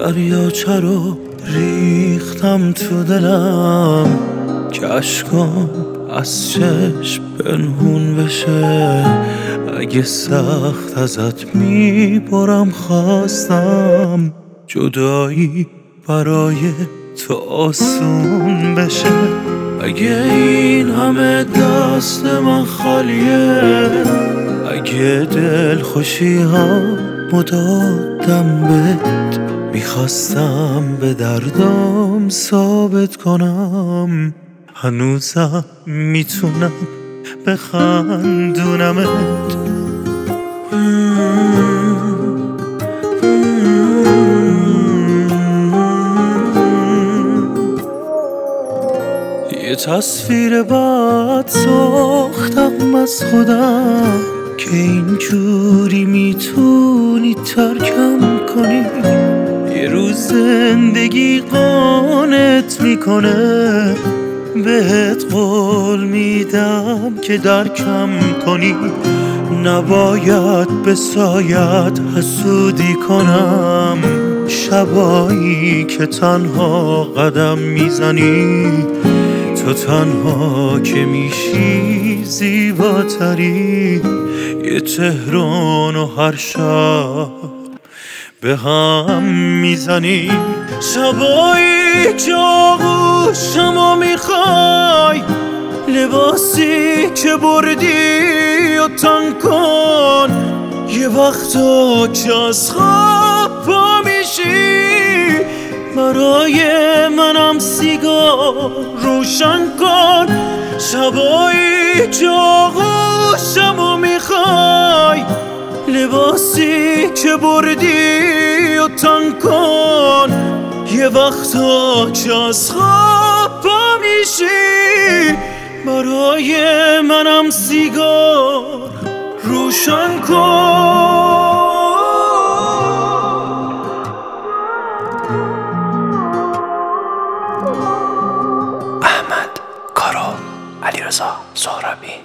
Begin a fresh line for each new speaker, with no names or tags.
دریاچه رو ریختم تو دلم که اشکام از چشم پنهون بشه. اگه سخت ازت میبرم خواستم جدایی برای تو آسون بشه. اگه این همه دست من خالیه، اگه دل خوشی ها مدادم بهت، میخواستم به دردم ثابت کنم هنوزم میتونم بخندونمت. یه تصویر بد ساختم از خودم که اینجوری میتونی ترکم کنی. یه روز زندگی قانت میکنه، بهت قول میدم که درکم کنی. نباید به سایت حسودی کنم، شبایی که تنها قدم میزنی، تو تنها که میشی زیباتری. یه تهران و هر شب به هم میزنی. شبایی که آغوشمو میخوای، لباسی که بردی و تن کن. یه وقتا که از خواب پا میشی، برای منم سیگار روشن کن. شبایی که آغوشمو میخوای، لباسی که بردی و تن کن. یه وقتا که از خواب پا میشی، برای منم سیگار روشن کن.
احمد کارو، علیرضا سهرابی.